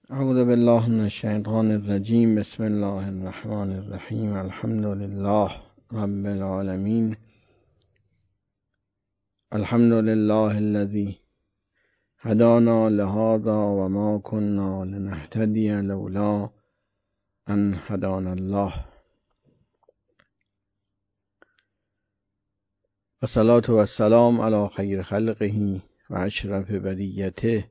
اعوذ بالله من الشیطان الرجیم. بسم الله الرحمن الرحیم. الحمد لله رب العالمین. الحمد لله الذي هدانا لهذا وما كنا لنهتدي لولا ان هدانا الله. والصلاة والسلام على خیر خلقه و اشرف بریته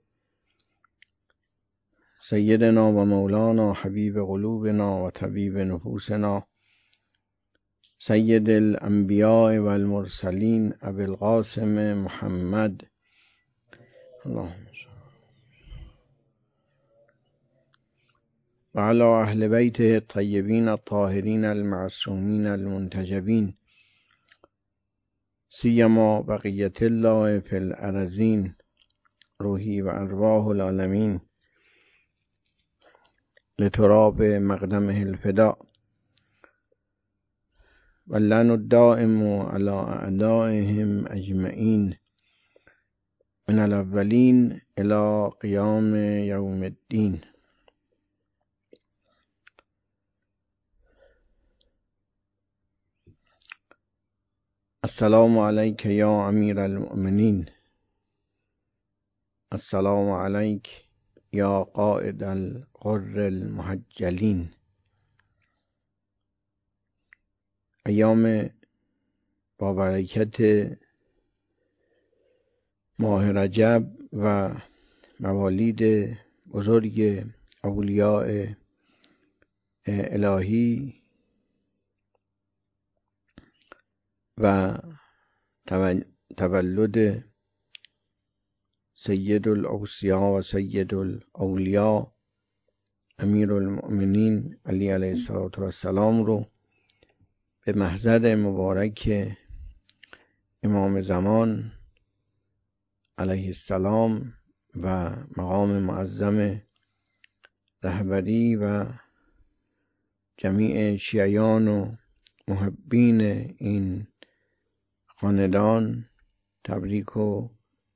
سیدنا و مولانا حبیب قلوبنا و طبیب نفوسنا سید الانبیاء و المرسلین ابی القاسم محمد اللهم و علی اهل بیته الطیبین الطاهرین المعصومین المنتجبین سیما بقیة الله فی الارضین روحی و ارواح العالمین لتراب مقدمه الفداء واللعن الدائم على اعدائهم اجمعین من الاولین الى قیام یوم الدین. السلام علیک یا امیر المؤمنین. السلام علیک یا قائد الغر المحجلین. ایام با برکت ماه رجب و موالید بزرگ اولیاء الهی و تولد سید الاوصیاء و سید الاولیاء امیر المؤمنین علی علیه الصلاة والسلام رو به محضر مبارک امام زمان علیه السلام و مقام معظم رهبری و جمیع شیعیان و محبین این خاندان تبریک و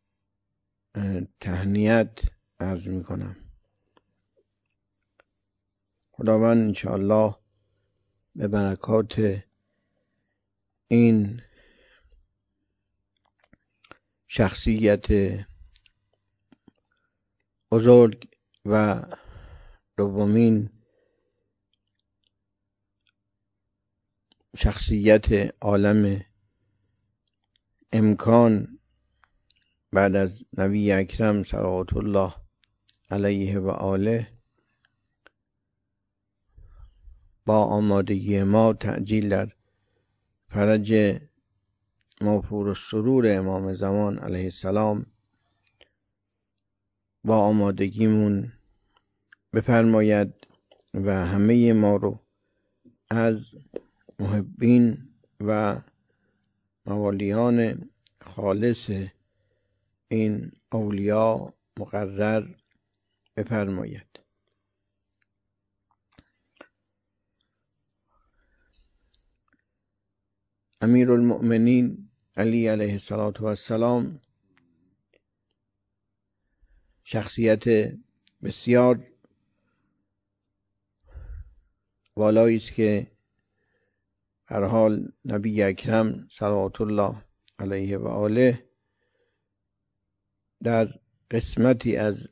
تهنیت عرض می کنم. خداوند انشاءالله به برکات این شخصیت بزرگ و دومین شخصیت عالم امکان بعد از نبی اکرم صلوات الله علیه و آله با آمادگی ما تعجیل در فرج موفور السرور امام زمان علیه السلام با آمادگیمون بفرماید و همه ما رو از محبین و موالیان خالص این اولیاء مقرر بفرماید. امیر المؤمنین علی علیه السلام شخصیت بسیار والایی است که هر حال نبی اکرم صلوات الله علیه و آله در قسمتی از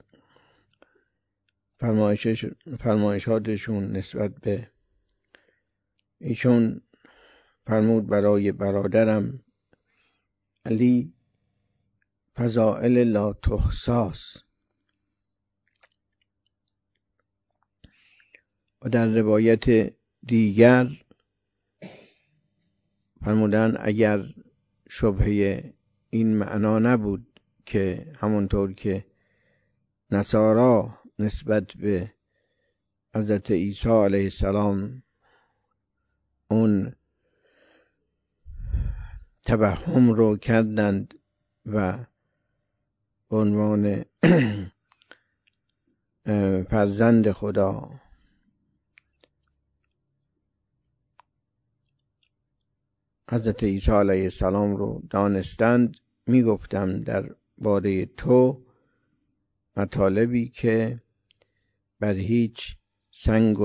فرمایشاتشون نسبت به ایشون فرمود برای برادرم علی فضائل لا تحصاست و در روایت دیگر فرمودن اگر شبهه این معنا نبود که همونطور که نصارا نسبت به حضرت عیسی علیه السلام اون توهم رو کردند و به عنوان فرزند خدا حضرت عیسی علیه السلام رو دانستند، میگفتم در باره تو مطالبی که بر هیچ سنگ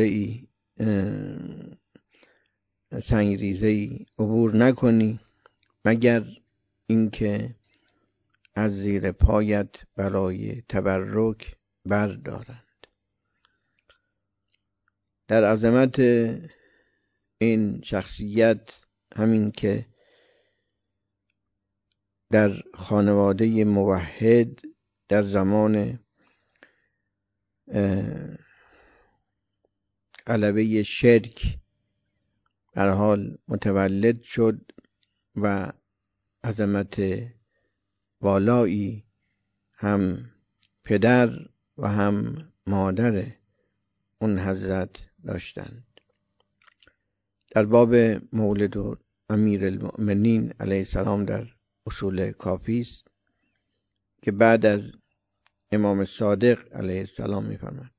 ریزه‌ای عبور نکنی مگر اینکه از زیر پایت برای تبرک بردارند. در عظمت این شخصیت، همین که در خانواده موحد در زمان غلبه شرک در حال متولد شد و عظمت والایی هم پدر و هم مادر اون حضرت داشتند. در باب مولد امیرالمؤمنین علیه السلام در اصول کافی است که بعد از امام صادق علیه السلام می‌فرماید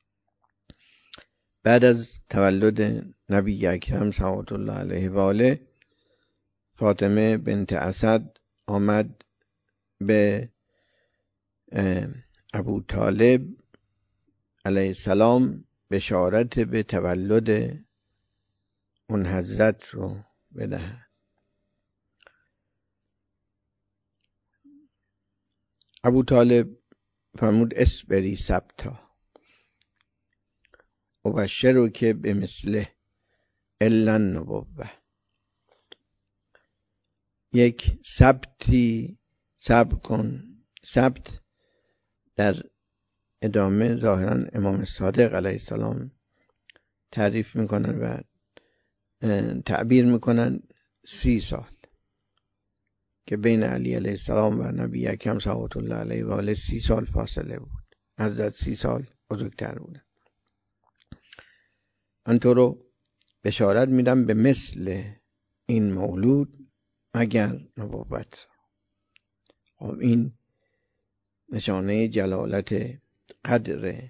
بعد از تولد نبی اکرم صلوات الله علیه و آله، فاطمه بنت اسد آمد به ابو طالب علیه السلام بشارت به تولد اون حضرت رو بدهد. ابو طالب فرمود اصبری سبتا ابشرو که به مثله الا النبوه. یک سبتی صبر کن. سبت در ادامه ظاهرا امام صادق علیه السلام تعریف میکنن و تعبیر میکنن 30 سال که بین علی علیه السلام و نبی اکرم صلوات الله علیه و آله 30 سال فاصله بود. حضرت 30 سال بزرگتر بودن. من تو رو بشارت میدم به مثل این مولود مگر نبوت. این نشانه جلالت قدر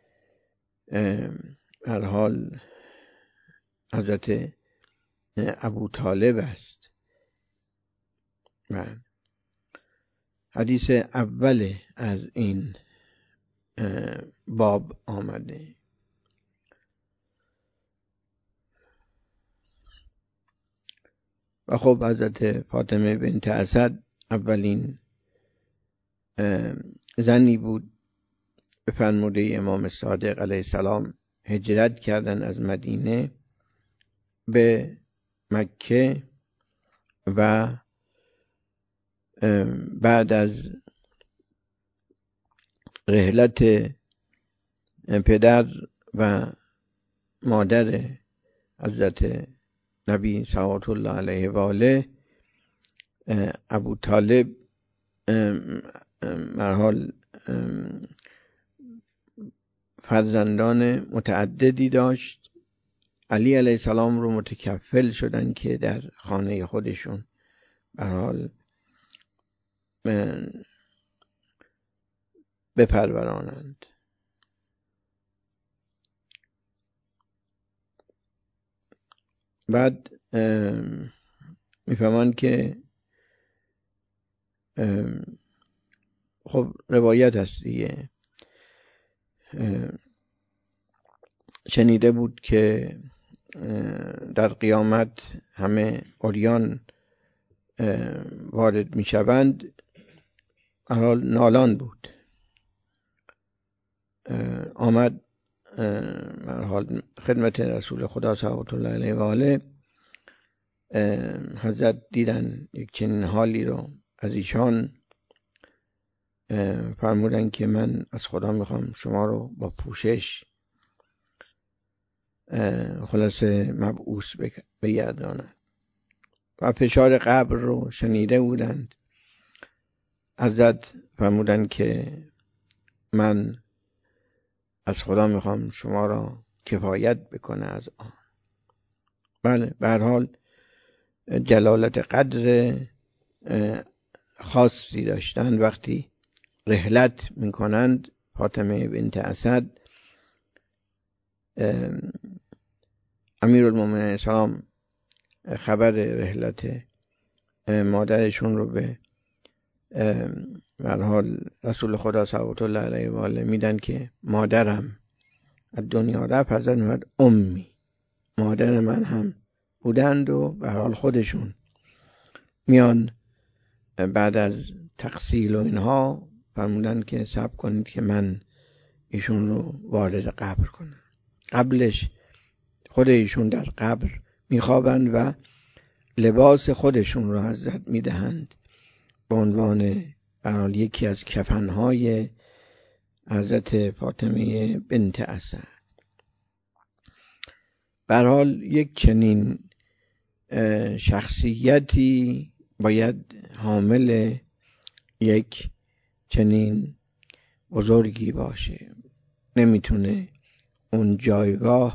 هر حال حضرت ابو طالب است. و حدیث اول از این باب آمده. و خب حضرت فاطمه بنت اسد اولین زنی بود به فرموده امام صادق علیه السلام هجرت کردن از مدینه به مکه و بعد از رحلت پدر و مادر حضرت نبی صلوات الله علیه و آله، ابو طالب مرحال فرزندان متعددی داشت. علی علیه السلام رو متکفل شدن که در خانه خودشون مرحال بپرورانند. بعد میفهمند که خب روایت هست دیگه، شنیده بود که در قیامت همه عریان وارد میشوند. حال نالان بود. آمد حال خدمت رسول خدا صلوات الله علیه و آله. حضرت دیدن یک چنین حالی رو از ایشان، فرمودن که من از خدا میخوام شما رو با پوشش خلاصه مبعوث بگردانند. و فشار قبر رو شنیده بودند. حضرت فرمودن که من از خدا میخوام شما را کفایت بکنه از آن. بله، به هر حال جلالت قدر خاصی داشتند. وقتی رحلت میکنند، فاطمه بنت اسد امیرالمومنین السلام خبر رحلت مادرشون رو به هر حال رسول خدا صلوات الله علیه و آله میدن که مادرم از دنیا رفت حضرت میفرماد امی، مادر من هم بودند و به هر حال خودشون میان بعد از تغسیل و اینها فرمودن که صبر کنید که من ایشون رو وارد قبر کنم. قبلش خود ایشون در قبر میخوابند و لباس خودشون رو حضرت میدهند به عنوان برحال یکی از کفنهای حضرت فاطمه بنت اسد. برحال یک چنین شخصیتی باید حامل یک چنین بزرگی باشه، نمیتونه اون جایگاه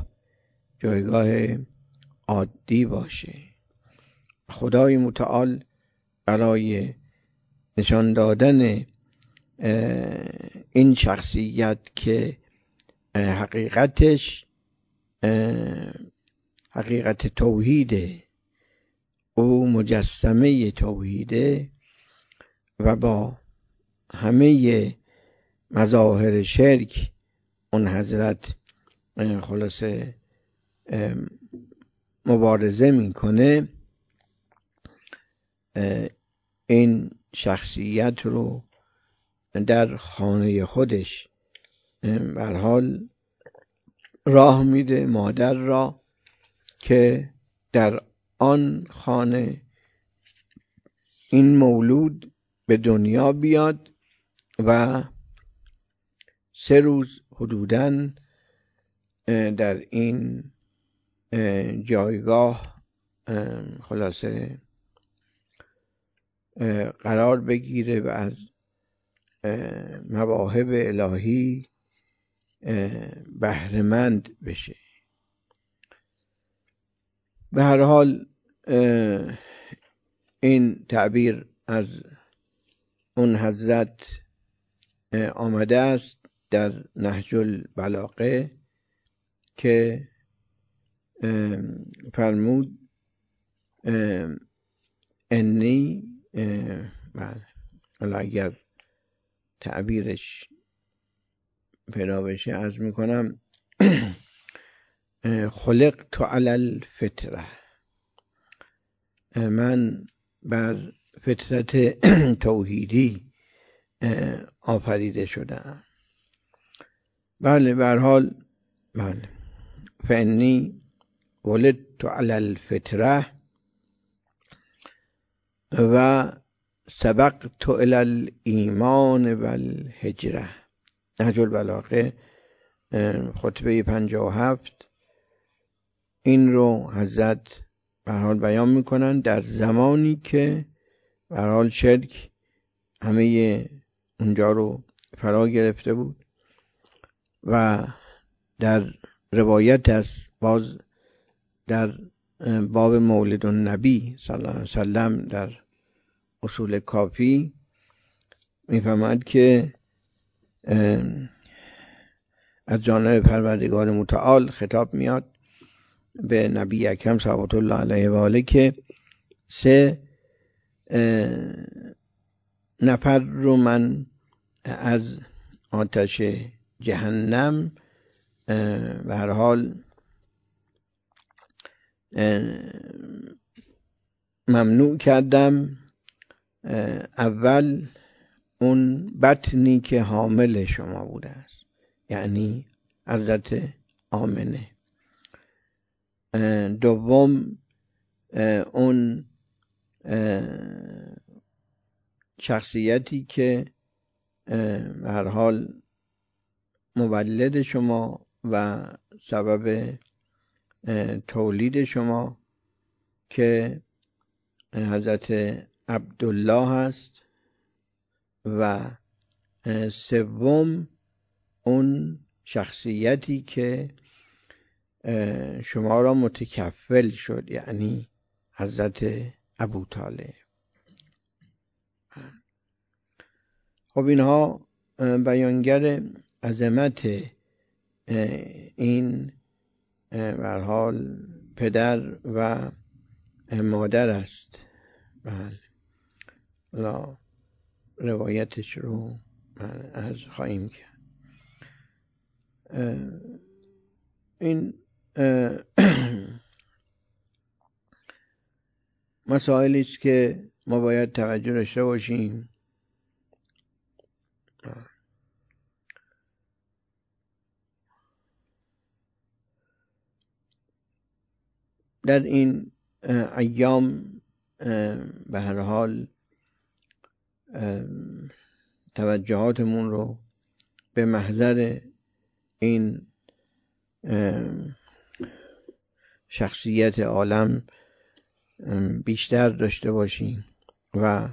عادی باشه. خدای متعال برای نشان دادن این شخصیت که حقیقتش حقیقت توحیده، او مجسمه توحیده و با همه مظاهر شرک اون حضرت خلاصه مبارزه میکنه. این شخصیت رو در خانه خودش به هر حال راه میده مادر را که در آن خانه این مولود به دنیا بیاد و 3 روز حدوداً در این جایگاه خلاصه قرار بگیره و از مواهب الهی بهره‌مند بشه. به هر حال این تعبیر از اون حضرت آمده است در نهج البلاغه که فرمود انی حالا اگر تعبیرش پیدا بشه عرض میکنم خلقت علی الفطره، من بر فطرت توحیدی آفریده شدم. بله به هر حال بله فانی ولدت علی الفطره و سبقت الی الایمان و الهجره. نهج البلاغه خطبه 57 این رو حضرت به هر حال بیان میکنن در زمانی که به هر حال شرک همه اونجا رو فرا گرفته بود و در روایت است باز در باب مولد النبی صلی الله علیه وسلم در اصول کافی میفهمد که از جانب پروردگار متعال خطاب میاد به نبی اکرم صلوات الله علیه و آله که 3 نفر رو من از آتش جهنم به هر حال ممنوع کردم. اول اون بطنی که حامل شما بوده است، یعنی حضرت آمنه. دوم اون شخصیتی که به هر حال مولد شما و سبب تولید شما که حضرت عبدالله هست. و سوم اون شخصیتی که شما را متکفل شد، یعنی حضرت ابوطالب. خب اینها بیانگر عظمت این به هر حال پدر و مادر است. بله روایتش رو از خواهیم کرد. این مسائلی است که ما باید توجه داشته باشیم. در این ایام به هر حال توجهاتمون رو به محضر این شخصیت عالم بیشتر داشته باشیم و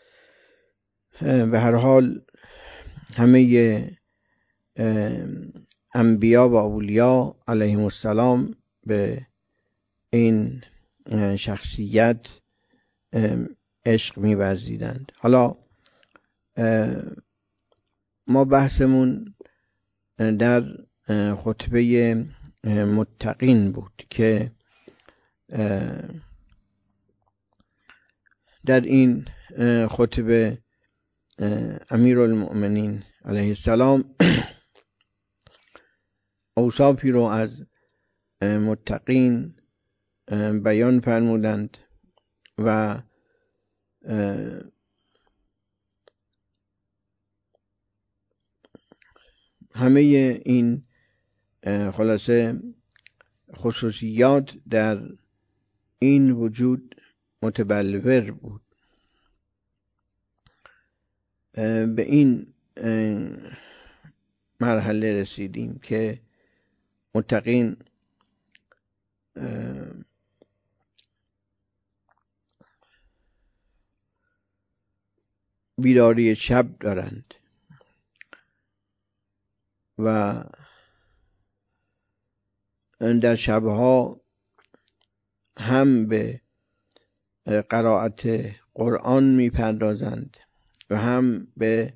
به هر حال همه انبیا و اولیا علیهم السلام به این شخصیت عشق می‌ورزیدند. حالا ما بحثمون در خطبه متقین بود که در این خطبه امیرالمؤمنین علیه السلام اوصافی رو از متقین بیان فرمودند و همه این خلاصه خصوصیات در این وجود متبلور بود. به این مرحله رسیدیم که متقین بیداری شب دارند و در شبها هم به قرائت قرآن میپردازند و هم به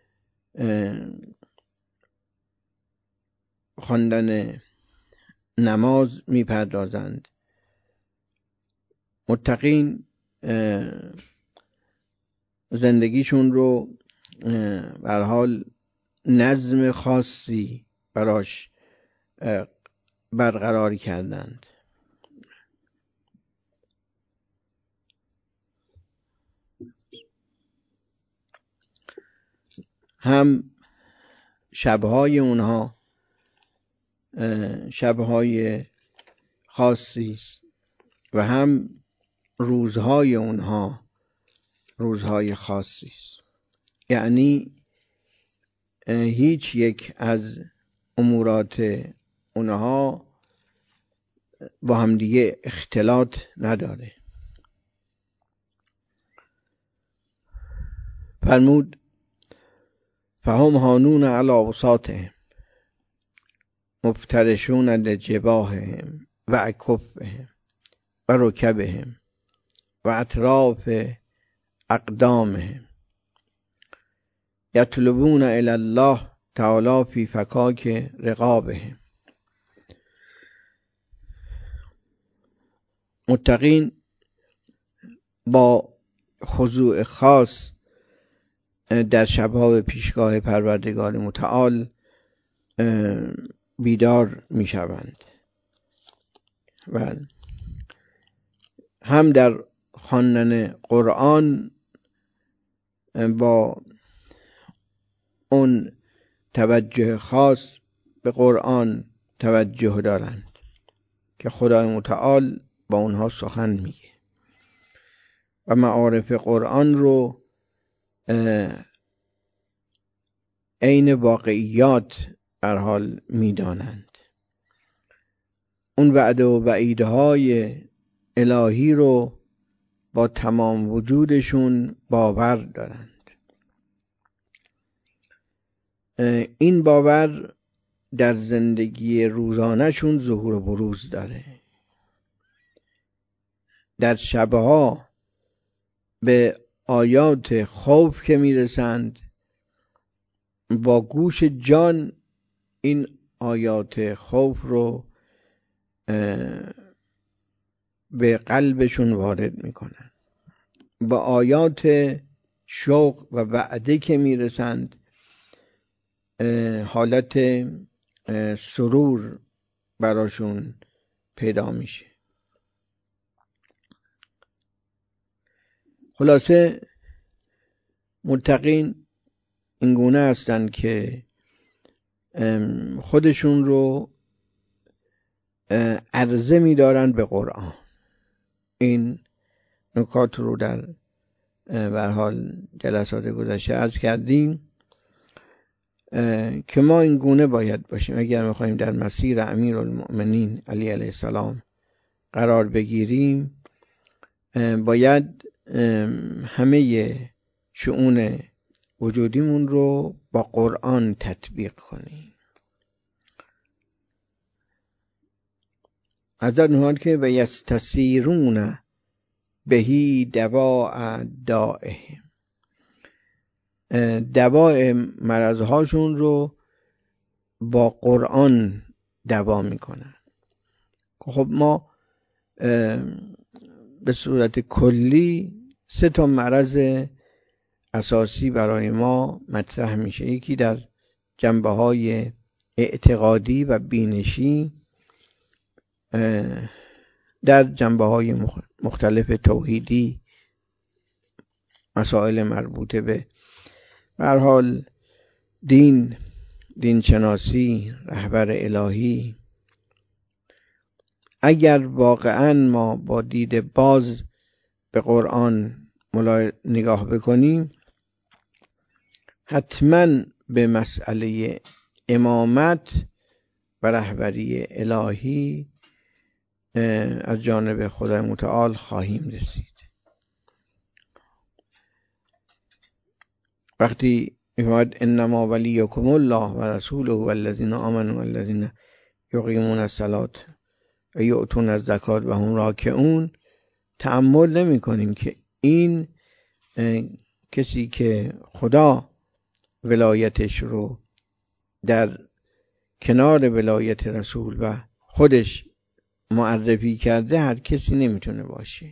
خواندن نماز میپردازند. متقین زندگیشون رو به هر حال نظم خاصی براش برقرار کردند. هم شبهای اونها شبهای خاصی است و هم روزهای اونها روزهای خاصی است. یعنی هیچ یک از امورات اونها با همدیگه اختلاط نداره. فرمود فهم هانون علی وساطهم مفترشون لجباههم و اکفهم و رکبهم و اطراف اقدامهم یطلبون الی الله تعالی فی فکاک رقابهم. متقین با خضوع خاص در شبها به پیشگاه پروردگار متعال بیدار می شوند و هم در خواندن قرآن با اون توجه خاص به قرآن توجه دارند که خدای متعال با اونها سخن میگه و معارف قرآن رو عین واقعیات در حال میدانند. اون وعده و وعیدهای الهی رو با تمام وجودشون باور دارند. این باور در زندگی روزانه‌شون ظهور و بروز داره. در شبها به آیات خوف که میرسند با گوش جان این آیات خوف رو به قلبشون وارد میکنن. با آیات شوق و وعده که میرسند حالت سرور براشون پیدا میشه. خلاصه متقین این گونه هستند که خودشون رو عرضه می‌دارند به قرآن. این نکات رو در به هر حال جلسات گذشته عرض کردیم که ما این گونه باید باشیم اگر می‌خوایم در مسیر امیرالمؤمنین علی علیه السلام قرار بگیریم. باید همه شؤون وجودیمون رو با قرآن تطبیق کنیم. حضرت می‌فرماید که و یستسیرون بهی دواء دائهم، دوای مرضهاشون رو با قرآن دوا میکنن. خب ما به صورت کلی 3 مرض اساسی برای ما مطرح میشه. یکی در جنبه‌های اعتقادی و بینشی، در جنبه‌های مختلف توحیدی، مسائل مربوطه به هر حال دین شناسی، رهبر الهی. اگر واقعا ما با دید باز به قرآن نگاه بکنیم، حتما به مسئله امامت و رهبری الهی از جانب خدای متعال خواهیم رسید. وقتی می‌فرماید انما ولیکم الله و رسوله و الذین آمنوا و الذین یقیمون الصلاة و یؤتون الزکات و هم راکعون، تأمل نمی کنیم که این کسی که خدا ولایتش رو در کنار ولایت رسول و خودش معرفی کرده هر کسی نمیتونه باشه.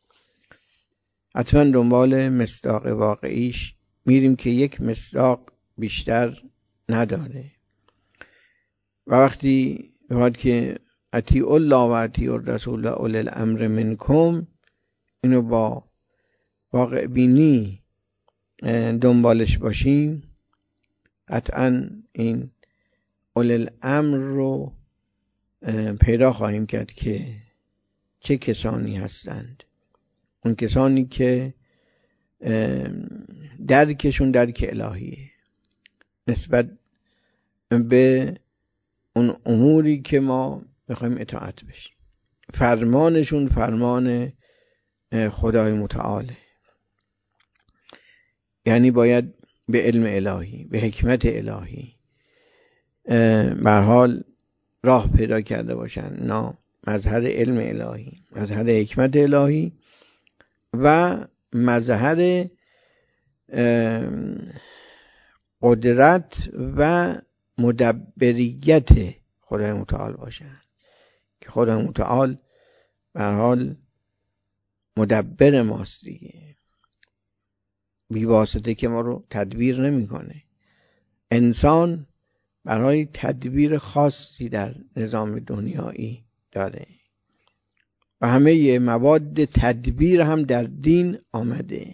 حتما دنبال مصداق واقعیش میریم که یک مصداق بیشتر نداره. و وقتی میگه که اطیعوا الله و اطیعوا الرسول و اولی الامر منکم، اینو با واقع بینی دنبالش باشیم، قطعا این اولی الامر رو پیدا خواهیم کرد که چه کسانی هستند. اون کسانی که درکشون درک الهیه نسبت به اون اموری که ما میخوایم اطاعت بشیم. فرمانشون فرمان خدای متعاله، یعنی باید به علم الهی، به حکمت الهی به هر حال راه پیدا کرده باشن. نه مظهر علم الهی، مظهر حکمت الهی و مظهر قدرت و مدبریت خدای متعال باشن که خدای متعال به هر حال مدبر ماست دیگه، بی واسطه که ما رو تدبیر نمیکنه. انسان برای تدبیر خاصی در نظام دنیایی داره و همه مواد تدبیر هم در دین آمده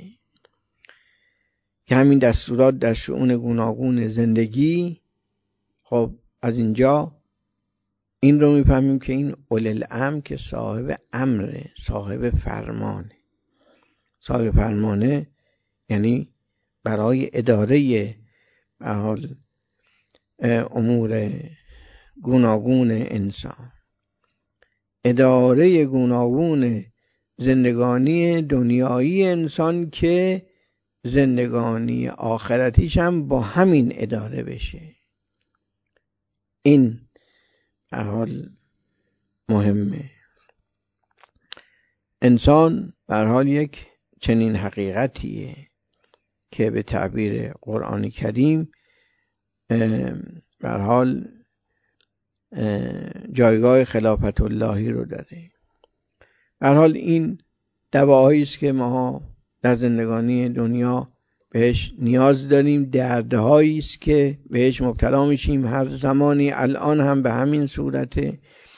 که همین دستورات در شؤون گوناگون زندگی. خب از اینجا این رو میفهمیم که این اولی الامر که صاحب امره، صاحب فرمانه. صاحب فرمانه یعنی برای اداره به حال امور گوناگون انسان، اداره گوناگون زندگانی دنیایی انسان که زندگانی آخرتیش هم با همین اداره بشه. این به حال مهمه. انسان به حال یک چنین حقیقتیه که به تعبیر قرآن کریم به حال جایگاه خلافت اللهی رو داره. به حال این دواهایی است که ما در زندگانی دنیا بهش نیاز داریم، دردهایی است که بهش مبتلا میشیم هر زمانی، الان هم به همین صورته.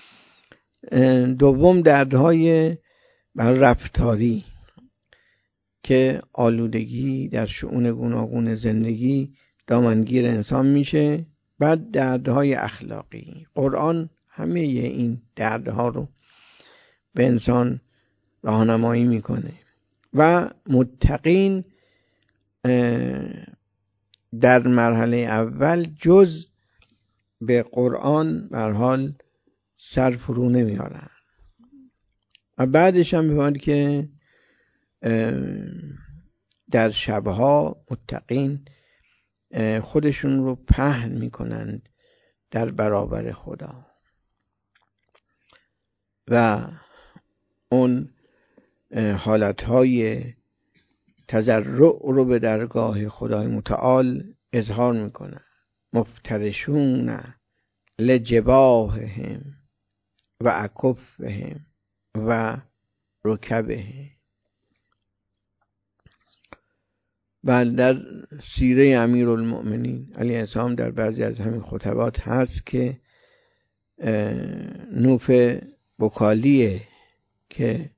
دوم دردهای رفتاری که آلودگی در شؤون گوناگون زندگی دامنگیر انسان میشه. بعد دردهای اخلاقی، قرآن همه این دردها رو به انسان راهنمایی میکنه و متقین در مرحله اول جز به قرآن به هر حال سر فرو نمیارن و بعدش هم می‌بینید که در شبها متقین خودشون رو پهن میکنند در برابر خدا و اون حالتهای تضرع رو به درگاه خدای متعال اظهار میکنن. مفترشون لجباههم و اکفهم و رکبهم. و در سیره امیرالمؤمنین علیه السلام در بعضی از همین خطبات هست که نوف بکالیه که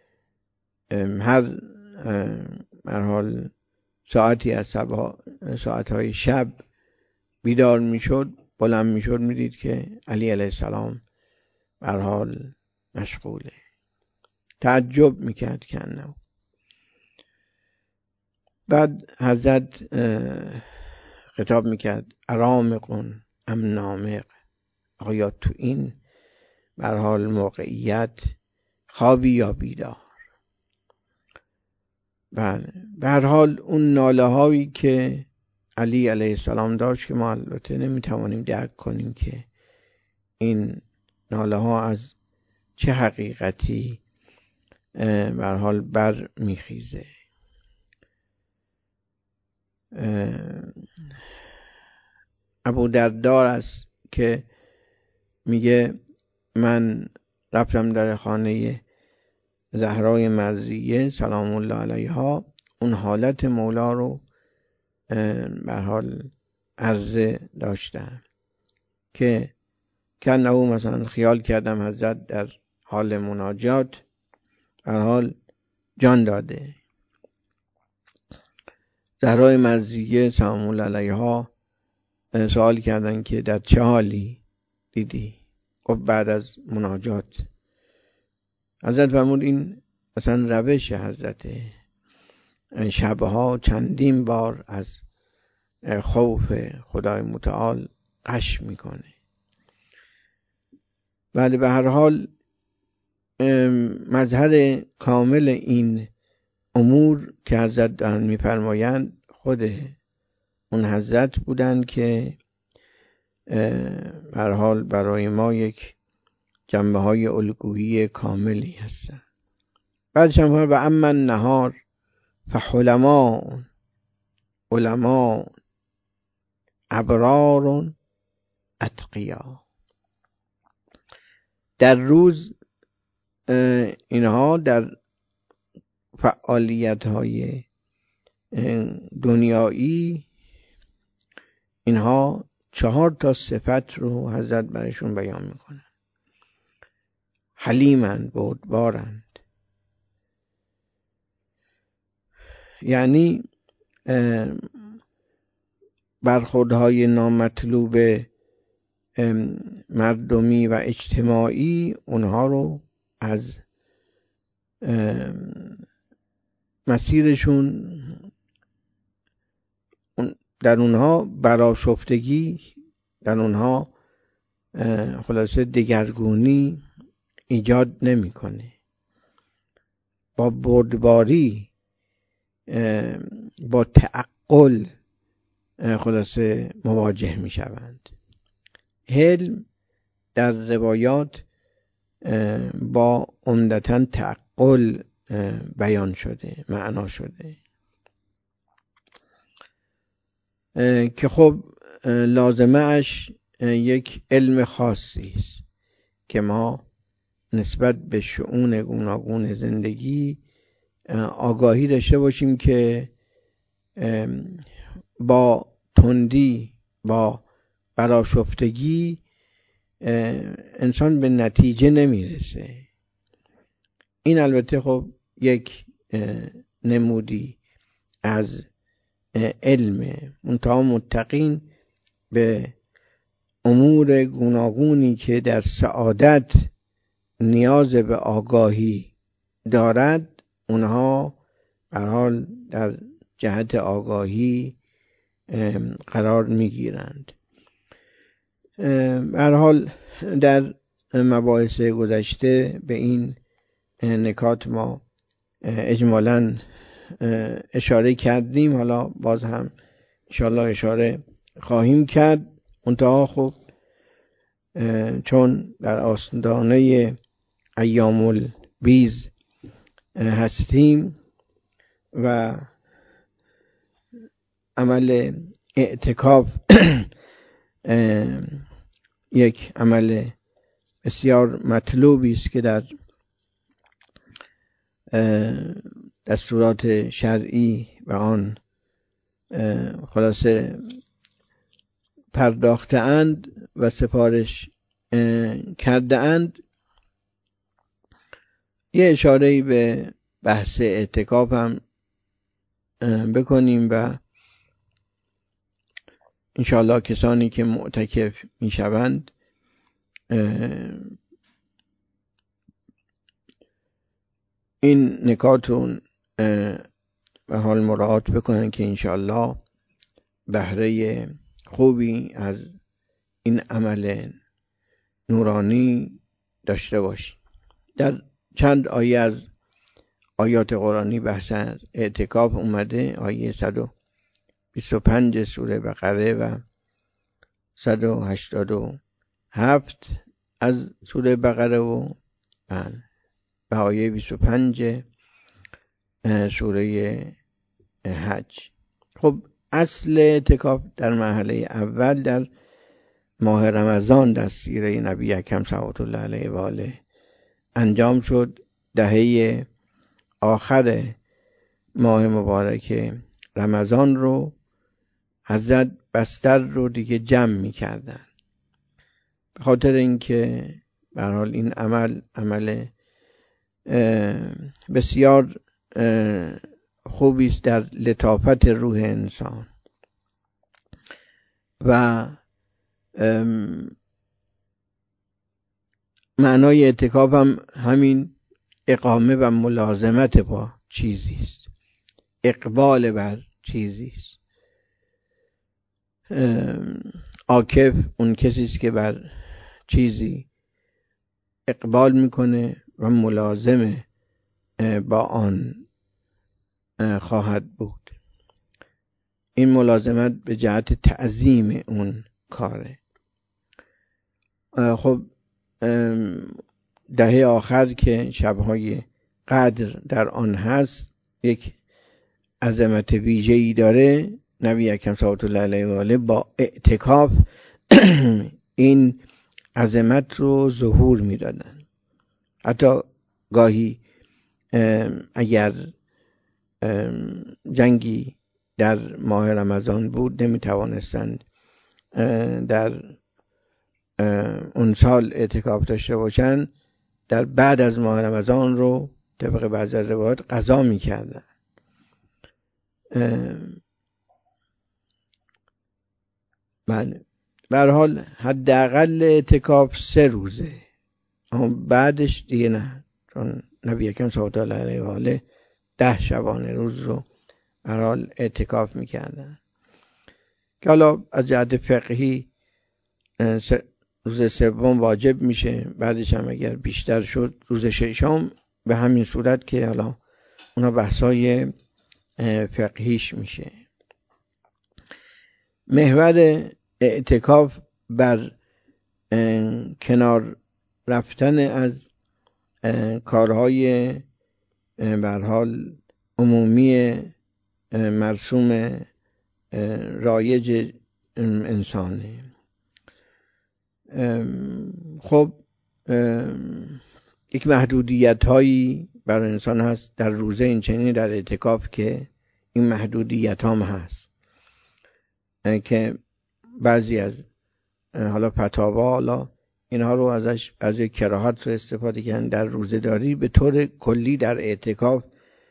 هر حال ساعتی از ساعتهای شب بیدار میشد، بلند میشد، میدید که علی علیه السلام به هر حال مشغوله. تعجب میکرد کنه. بعد حضرت خطاب میکرد ارامقون ام نامق، آیا تو این به هر حال موقعیت خوابی یا بیدار؟ بله، به هر حال اون ناله هایی که علی علیه السلام داشت که ما البته نمیتوانیم درک کنیم که این ناله ها از چه حقیقتی به هر حال بر میخیزه. ابو دردار است که میگه من رفتم در خانه زهرای مرضیه سلام الله علیها، اون حالت مولا رو به حال عرضه داشتم که کنه مثلا خیال کردم حضرت در حال مناجات به حال جان داده. زهرای مرضیه سلام الله علیها سوال کردن که در چه حالی دیدی؟ گفت بعد از مناجات. حضرت فرمود این مثلا روش حضرت، شبها چندین بار از خوف خدای متعال غش میکنه. ولی به هر حال مظهر کامل این امور که حضرت دارن میفرمایند خود اون حضرت بودن که به هر حال برای ما یک جنبه های الگویی کاملی هستن. بعدش هم و اما النهار فحلما علما ابرار اتقیا. در روز اینها در فعالیت های دنیایی اینها 4 صفت رو حضرت برشون بیان میکنن. حلیمند، بردبارند، یعنی برخوردهای نامطلوب مردمی و اجتماعی اونها رو از مسیرشون در اونها برآشفتگی، در اونها خلاصه دگرگونی ایجاد نمیکنه. با بردباری، با تعقل خلاصه مواجه میشوند. حلم در روایات با عمدتاً تعقل بیان شده، معنا شده که خب لازمه اش یک علم خاصی است که ما نسبت به شؤون گوناگون زندگی آگاهی داشته باشیم که با تندی، با برآشفتگی انسان به نتیجه نمیرسه. این البته خب یک نمودی از علم. منتها متقین به امور گوناگونی که در سعادت نیاز به آگاهی دارد، اونها به هر حال در جهت آگاهی قرار میگیرند. به هر حال در مباحث گذشته به این نکات ما اجمالاً اشاره کردیم. حالا باز هم انشاءالله اشاره خواهیم کرد. منتها خب چون در آستانه ایام البیض هستیم و عمل اعتکاف یک عمل بسیار مطلوبی است که در دستورات شرعی و آن خلاصه پرداخته اند و سفارش کرده اند، یه اشاره‌ای به بحث اعتکاف هم بکنیم و انشاءالله کسانی که معتکف میشوند این نکات رو به حال مراعات بکنن که انشاءالله بهره خوبی از این عمل نورانی داشته باشیم. در چند آیه از آیات قرآنی بحث از اعتکاف اومده. آیه 125 سوره بقره و 187 از سوره بقره و آیه 25 سوره حج. خب اصل اعتکاف در مرحله اول در ماه رمضان در سیره نبی اکرم صلوات الله علیه و آله انجام شد. دهه آخر ماه مبارک رمضان رو حضرت بستر رو دیگه جمع می‌کردن، به خاطر اینکه به هر حال این عمل بسیار خوبی است در لطافت روح انسان و معنای اعتکاف هم همین اقامه و ملازمت با چیزی است، اقبال بر چیزی است. عاکف اون کسی است که بر چیزی اقبال میکنه و ملازم با آن خواهد بود. این ملازمت به جهت تعظیم اون کاره. خب دهه آخر که شبهای قدر در آن هست یک عظمت ویژه‌ای داره. نبی اکرم صلوات الله علیه و آله با اعتکاف این عظمت رو ظهور میدادن. حتی گاهی اگر جنگی در ماه رمضان بود نمیتوانستند در اون سال اعتکاف داشته باشن، در بعد از ماه رمضان رو طبق بعضی از روایات قضا میکردن. بله، به هر حال حداقل اعتکاف 3 روزه، اما بعدش دیگه نه، چون نبی اکرم صلی الله علیه و آله 10 شبانه روز رو به هر حال اعتکاف میکردن که حالا از جهت فقهی روز سوم واجب میشه، بعدش هم اگر بیشتر شد روز ششم، به همین صورت که حالا اونا بحثای فقهیش میشه. محور اعتکاف بر کنار رفتن از کارهای به هر حال عمومی مرسوم رایج انسانه. خب یک محدودیت هایی برای انسان هست در روزه این چنین در اعتکاف که این محدودیت هم هست که بعضی از حالا فتاوا حالا اینها رو ازش از کراهت رو استفاده کردن. در روزه‌داری به طور کلی در اعتکاف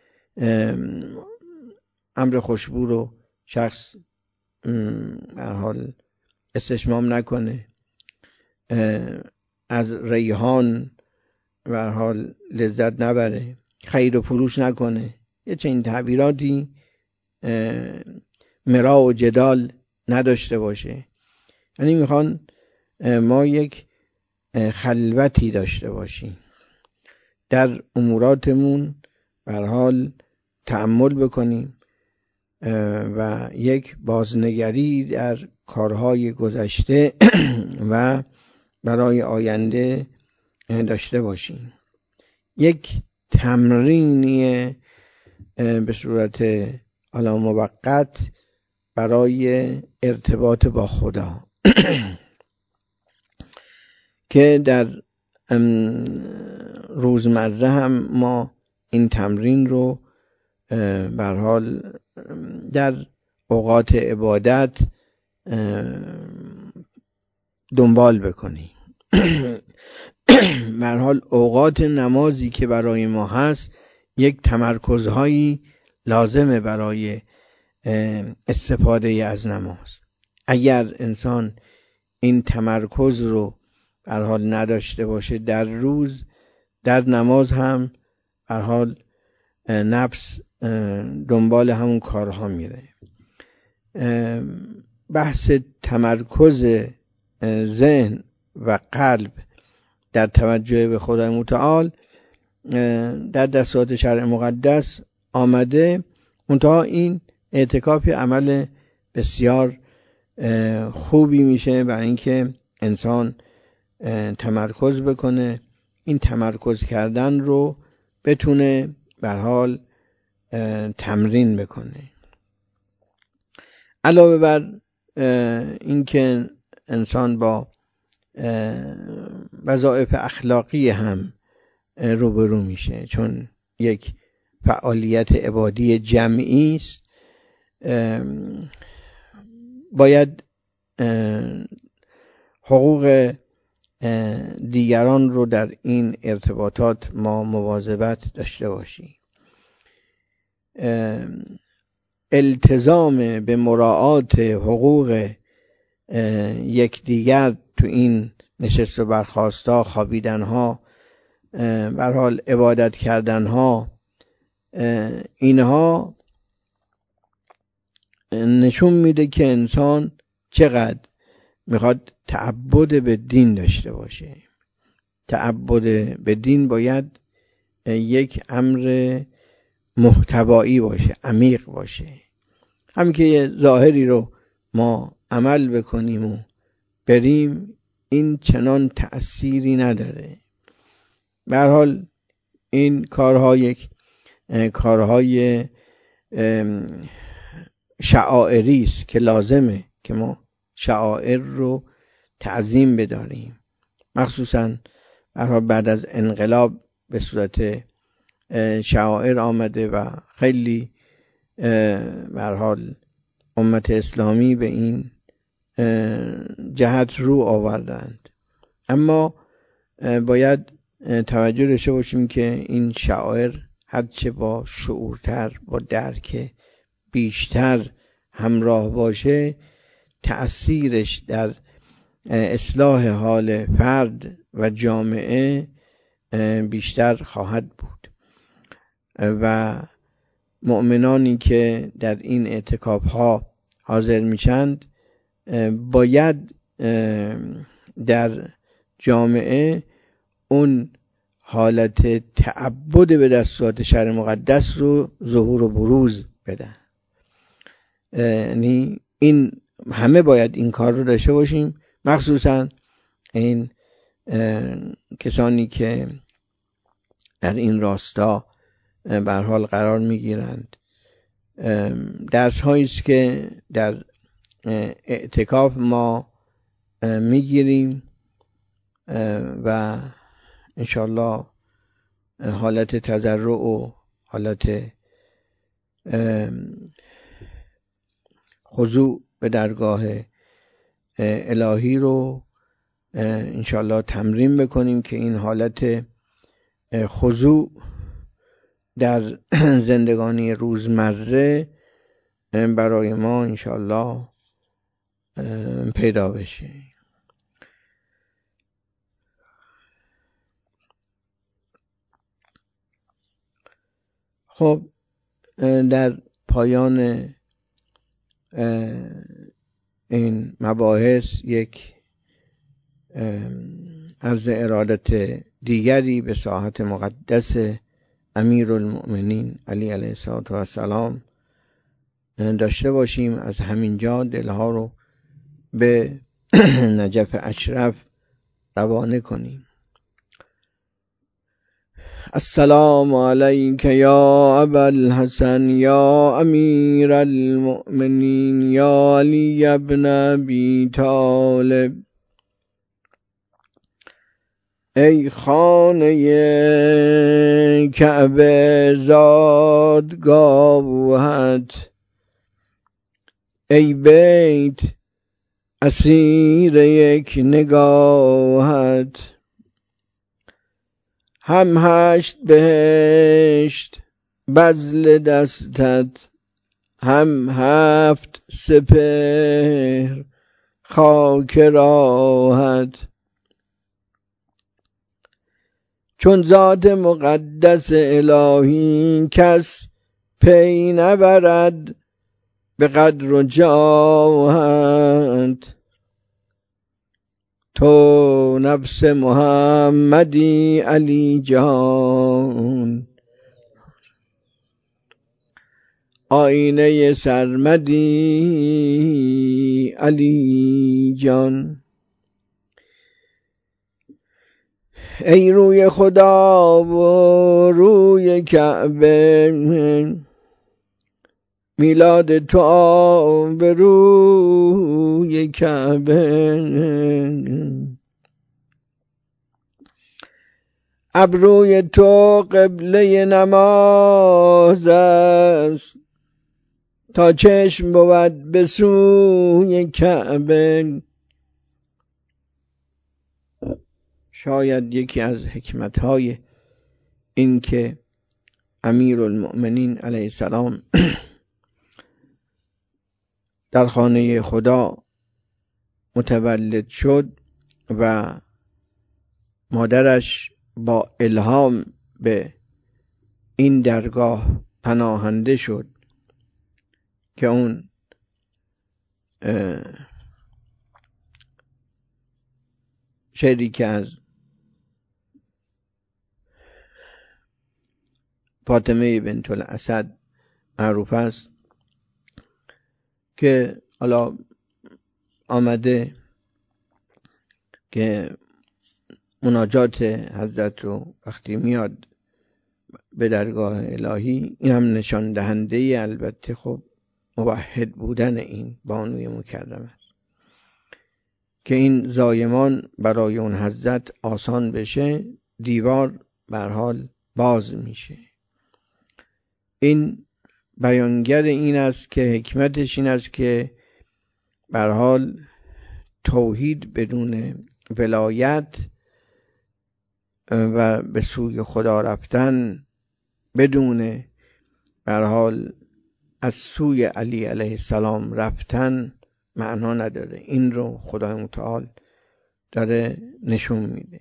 امر خوشبو رو شخص در حال استشمام نکنه، از ریحان به هر حال لذت نبره، خرید و فروش نکنه، یه چنین تعبیراتی مرا و جدال نداشته باشه. یعنی میخوان ما یک خلوتی داشته باشیم در اموراتمون، به هر حال تأمل بکنیم و یک بازنگری در کارهای گذشته و برای آینده داشته باشیم. یک تمرینی به صورت حالا موقت برای ارتباط با خدا که در روزمره هم ما این تمرین رو به هر حال در اوقات عبادت دنبال بکنیم. به هر حال اوقات نمازی که برای ما هست یک تمرکزهایی لازمه برای استفاده از نماز. اگر انسان این تمرکز رو به هر حال نداشته باشه در روز، در نماز هم به هر حال نفس دنبال همون کارها میره. بحث تمرکز ذهن و قلب در توجه به خدای متعال در دستورات شرع مقدس آمده، منتها این اعتکاف عمل بسیار خوبی میشه برای اینکه انسان تمرکز بکنه، این تمرکز کردن رو بتونه به هر حال تمرین بکنه. علاوه بر اینکه انسان با وظایف اخلاقی هم روبرو میشه، چون یک فعالیت عبادی جمعی است، باید حقوق دیگران رو در این ارتباطات ما مواظبت داشته باشیم. التزام به مراعات حقوق یکدیگر تو این نشست و برخاست‌ها، خوابیدن‌ها، به هر حال عبادت کردن‌ها، اینها نشون میده که انسان چقدر میخواد تعبد به دین داشته باشه. تعبد به دین باید یک امر محتوایی باشه، عمیق باشه. همین که یه ظاهری رو ما عمل بکنیم و بریم، این چنان تأثیری نداره. به هر حال این کارها یک کارهای شعائری است که لازمه که ما شعائر رو تعظیم بداریم. مخصوصا بعد از انقلاب به صورت شعائر آمده و خیلی به هر حال امت اسلامی به این جهت رو آوردند. اما باید توجه داشته باشیم که این شعائر هرچه با شعورتر، با درک بیشتر همراه باشه، تأثیرش در اصلاح حال فرد و جامعه بیشتر خواهد بود و مؤمنانی که در این اعتکاف ها حاضر میشند باید در جامعه اون حالت تعبد به دستورات شرع مقدس رو ظهور و بروز بدن. یعنی این همه باید این کار رو داشته باشیم، مخصوصا این کسانی که در این راستا به هر حال قرار میگیرند. درس هایی است که در اعتکاف ما میگیریم و انشالله حالت تضرع و حالت خضوع به درگاه الهی رو انشالله تمرین بکنیم که این حالت خضوع در زندگانی روزمره برای ما انشالله پیدا بشه. خب در پایان این مباحث یک عرض ارادت دیگری به ساحت مقدس امیرالمؤمنین علی علیه السلام داشته باشیم. از همینجا دلها رو به نجف اشرف روانه کنیم. السلام علیک یا ابا الحسن یا امیر المؤمنین یا علی ابن ابی طالب. ای خانه کعبه زادگاهت، ای بیت اسیر یک نگاهت. هم هشت بهشت بذل دستت، هم هفت سپهر خاک راهت. چون ذات مقدس الهی کس پی نبرد به قدر و جاهت. تو نفس محمدی علی جان، آینه سرمدی علی جان. ای روی خدا و روی کعبه، میلاد تو به روی کعبه. ابروی تو قبله نماز است، تا چشم بود به سوی کعبه. شاید یکی از حکمتهای این که امیرالمؤمنین علیه السلام در خانه خدا متولد شد و مادرش با الهام به این درگاه پناهنده شد که اون شعری که از فاطمه بنت الاسد معروف است که حالا آمده که مناجات حضرت رو وقتی میاد به درگاه الهی، این هم نشان دهنده البته خب موحد بودن این بانوی مکرم است که این زایمان برای اون حضرت آسان بشه، دیوار به هر حال باز میشه. این بیانگر این است که حکمتش این است که به هر حال توحید بدون ولایت و به سوی خدا رفتن بدون به هر حال از سوی علی علیه السلام رفتن معنا نداره. این رو خدای متعال داره نشون میده.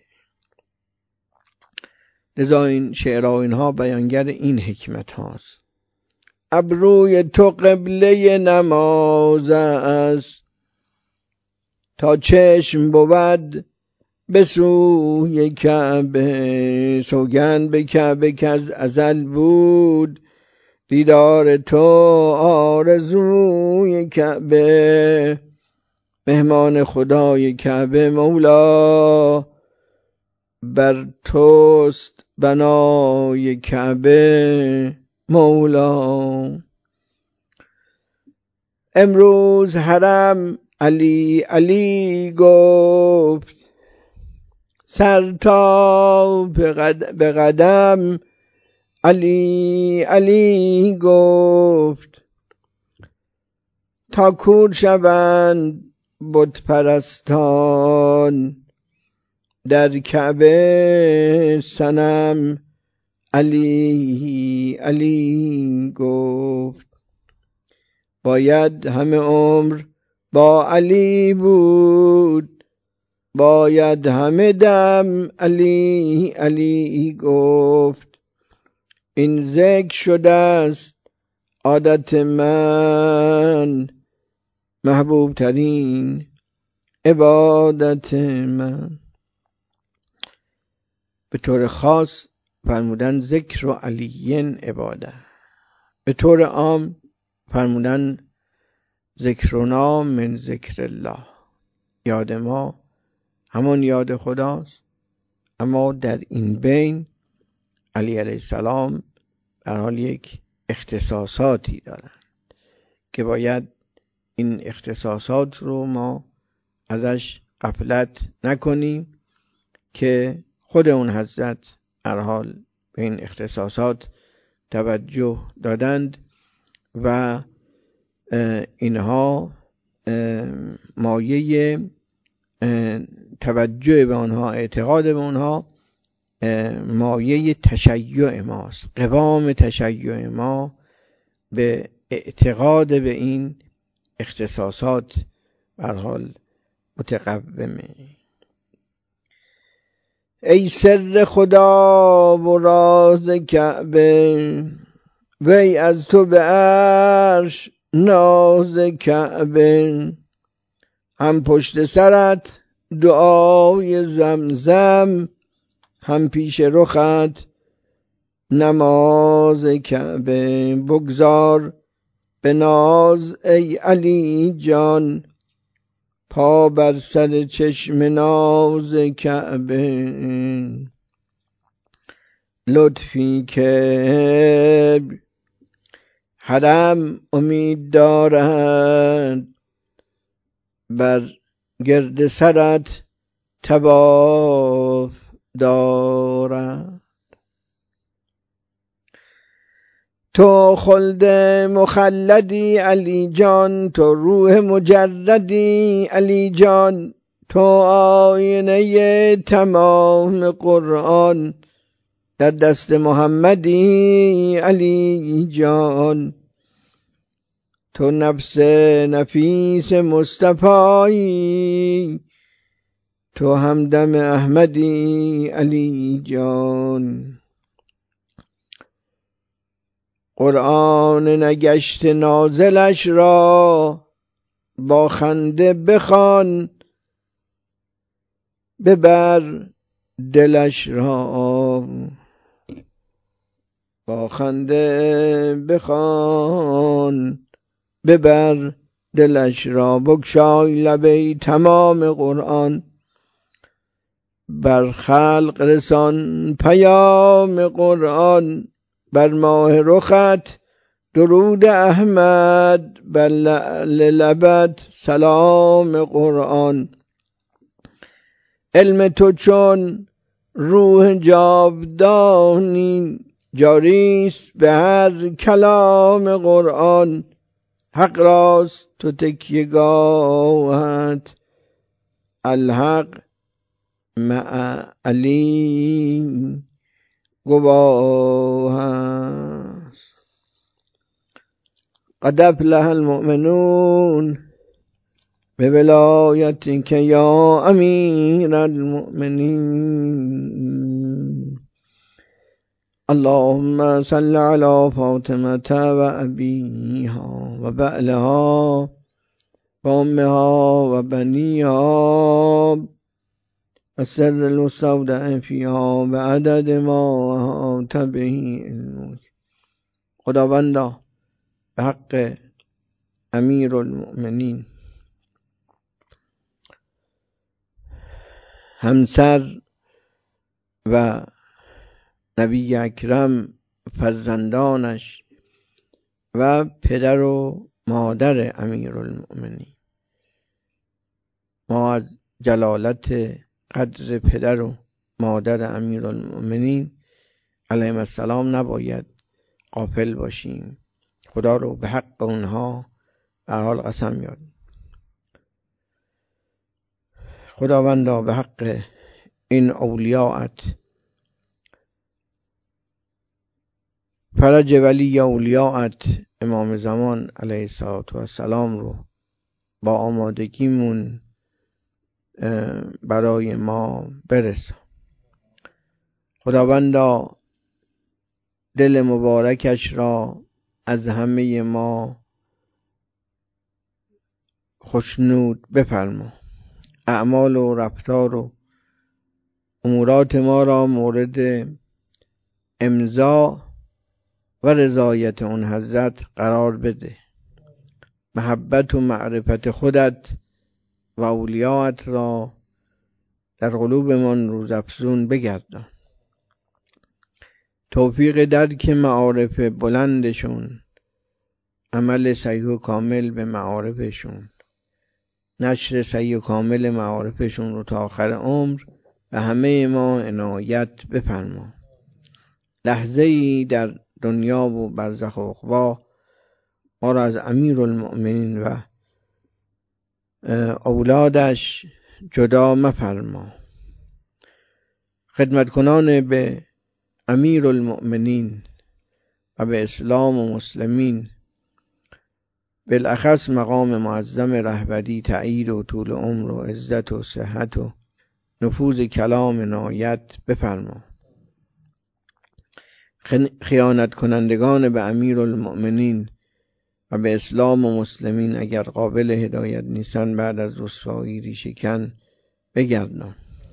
لذا این شعرها اینها بیانگر این حکمت هاست. ابروی تو قبله نماز است، تا چشم بود به سوی کعبه. سوگند به کعبه که از ازل بود، دیدار تو آرزوی کعبه. مهمان خدای کعبه مولا، بر توست بنای کعبه مولا. امروز حرم علی علی گفت، سر تا به قدم علی علی گفت تا کور شوند بت پرستان در کعبه صنم علی علی گفت باید همه عمر با علی بود باید همه دم علی علی گفت این ذکر شده است عادت من محبوب ترین عبادت من. به طور خاص فرمودن ذکر و علیین عبادت، به طور عام فرمودن ذکرنا من ذکر الله، یاد ما همان یاد خداست، اما در این بین علی علیه السلام در حال یک اختصاصاتی دارند که باید این اختصاصات رو ما ازش غفلت نکنیم که خود اون حضرت در حال به این اختصاصات توجه دادند و اینها مایه توجه به آنها، اعتقاد به آنها مایه تشیع ماست. قوام تشیع ما به اعتقاد به این اختصاصات به حال متقومه. ای سر خدا و راز کعبه وی از تو به عرش ناز کعبه هم پشت سرت دعای زمزم هم پیش رخت نماز کعبه بگذار به ناز ای علی جان پا بر سر چشم ناز کعبه لطفی که حرم امید دارد بر گرد سرت طواف دارد تو خلد مخلدی علی جان تو روح مجردی علی جان تو آینه تمام قرآن در دست محمدی علی جان تو نفس نفیس مصطفایی تو همدم احمدی علی جان قرآن نگشت نازلش را با خنده بخوان ببر دلش را با خنده بخوان ببر دلش را بگشای لبه تمام قرآن بر خلق رسان پیام قرآن بر ماه رخت درود احمد بر لعل لبت سلام قرآن علم تو چون روح جاودانی جاریست به هر کلام قرآن حق راست تو تکیهگاهت الحق مع علی گواه است قد افلح المؤمنون به ولایتک یا امیر المؤمنین اللهم صل علی فاطمه و ابیها و بعلها و امها و بنیها السر المستودع فیها و عدد ما احاط به علمک. خداوندا به حق امیر المؤمنین همسر و نبی اکرم فرزندانش و پدر و مادر امیرالمؤمنین ما از جلالت قدر پدر و مادر امیرالمؤمنین علیهم السلام نباید غافل باشیم. خدا رو به حق اونها به حال قسم یاد. خداوندا به حق این اولیاءت، فرج ولی اولیاءت امام زمان علیه السلام رو با آمادگیمون برای ما برسان. خداوندا دل مبارکش را از همه ما خوشنود بفرما. اعمال و رفتار و امورات ما را مورد امضا و رضایت اون حضرت قرار بده. محبت و معرفت خودت و اولیاءت را در قلوبمان روزافزون بگردان. توفیق درک معارف بلندشون، عمل صحیح و کامل به معارفشون، نشر صحیح و کامل معارفشون رو تا آخر عمر به همه ما عنایت بفرما. لحظه ای در دنیا و برزخ و عقبی ما را از امیرالمؤمنین و اولادش جدا مفرما. خدمت کنان به امیرالمؤمنین و به اسلام و مسلمین، بالاخص مقام معظم رهبری، تأیید و طول عمر و عزت و صحت و نفوذ کلام عنایت بفرما. خیانت کنندگان به امیرالمؤمنین و به اسلام و مسلمین اگر قابل هدایت نیستن بعد از رسوایی ریشه‌کن بگردان.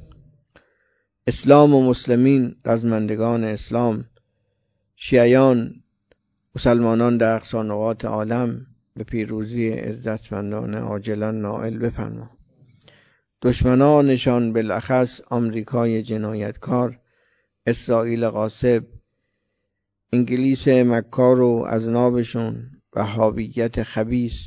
اسلام و مسلمین، رزمندگان اسلام، شیعیان، مسلمانان در اقصی نقاط عالم به پیروزی عزتمندانه عاجلا نائل بفرما. دشمنانشان بالاخص آمریکای جنایتکار، اسرائیل غاصب، انگلیس مکار و اذنابشون، وهابیت خبیث،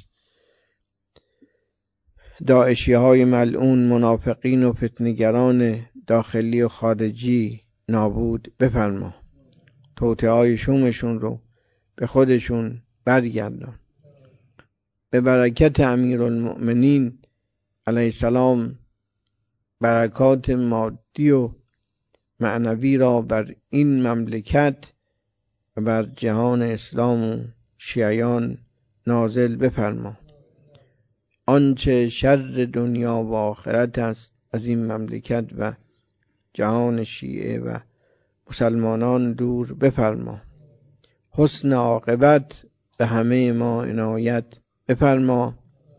داعشی های ملعون، منافقین و فتنگران داخلی و خارجی نابود بفرما. توطئه های شومشون رو به خودشون برگردان. به برکت امیرالمؤمنین علیه السلام برکات مادی و معنوی را بر این مملکت و بر جهان اسلام و شیعیان نازل بفرما. آنچه شر دنیا و آخرت است از این مملکت و جهان شیعه و مسلمانان دور بفرما. حسن عاقبت به همه ما عنایت بفرما.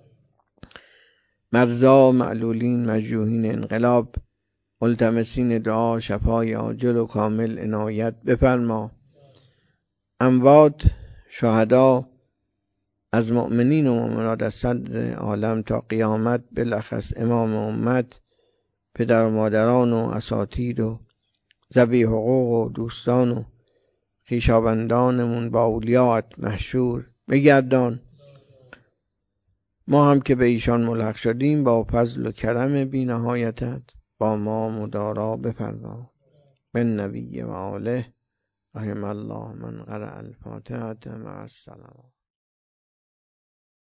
مرضا، معلولین، مجروحین انقلاب، ملتمسین دعا، شفای عاجل و کامل عنایت بفرما. اموات، شهدا از مؤمنین و مؤمنات از صدر عالم تا قیامت، بالاخص امام امت، پدر و مادران و اساتید و ذوی حقوق و دوستان و خویشاوندانمون با اولیاءت محشور بگردان. ما هم که به ایشان ملحق شدیم با فضل و کرم بی نهایتت با ما مدارا بفرما. من نبی و آله رحم الله من قرأ الفاتحة مع السلام.